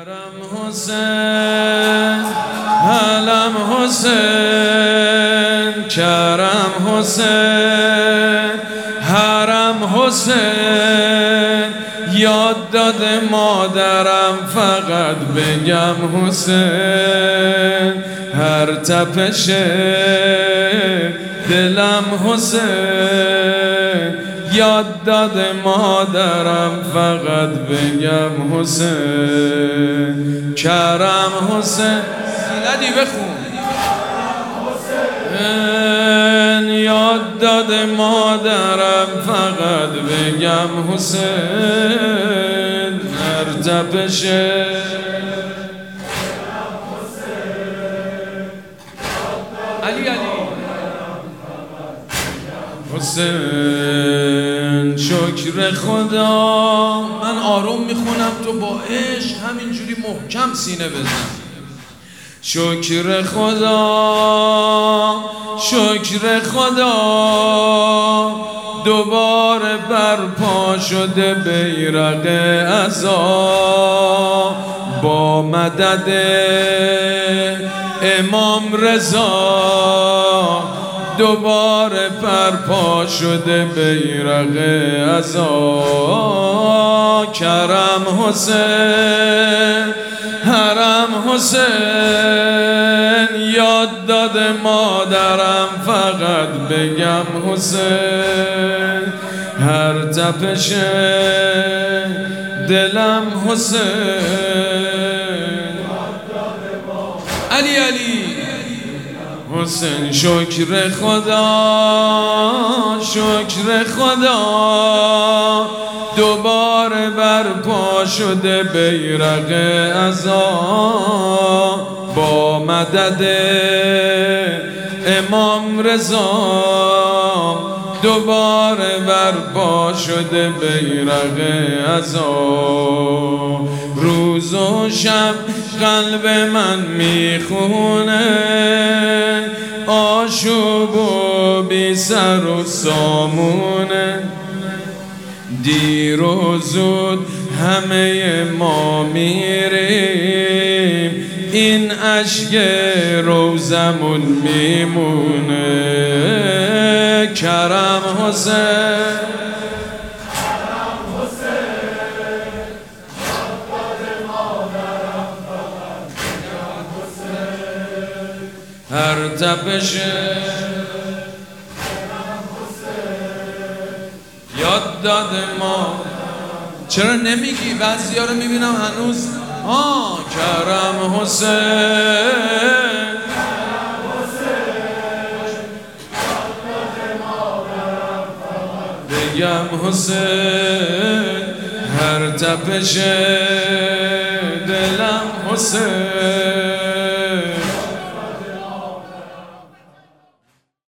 کرم حسین، علم حسین، کرم حسین، حرم حسین. یاد داده مادرم فقط بگم حسین، هر تپش دلم حسین. یاد داده مادرم فقط بگم حسین، کرم حسین. زیلدی بخون. یاد داده مادرم فقط بگم حسین، هر تپش علی حسین. شکر خدا. من آروم میخونم، تو با عشق همینجوری محکم سینه بزن. شکر خدا، شکر خدا، دوباره برپا شده بیرق عزا با مدد امام رضا. دوباره برپا شده بیرق عزا. کرم حسین، حرم حسین. یاد داده مادرم فقط بگم حسین، هر تپش دلم حسین. علی حسین. شکر خدا، شکر خدا، دوباره برپا شده بیرق عزا با مدد امام رضا. دوباره برپا شده بیرق عزا. روز و شب قلب من میخونه آشوب و بی سر و سامونه. دیر و زود همه ما میریم، این اشک روزمون میمونه. کرم حسین، هر تپش یاد داده ما. چرا نمیگی؟ بعضیا رو میبینم هنوز کرم حسین، بگم حسین، هر تپش دلم حسین.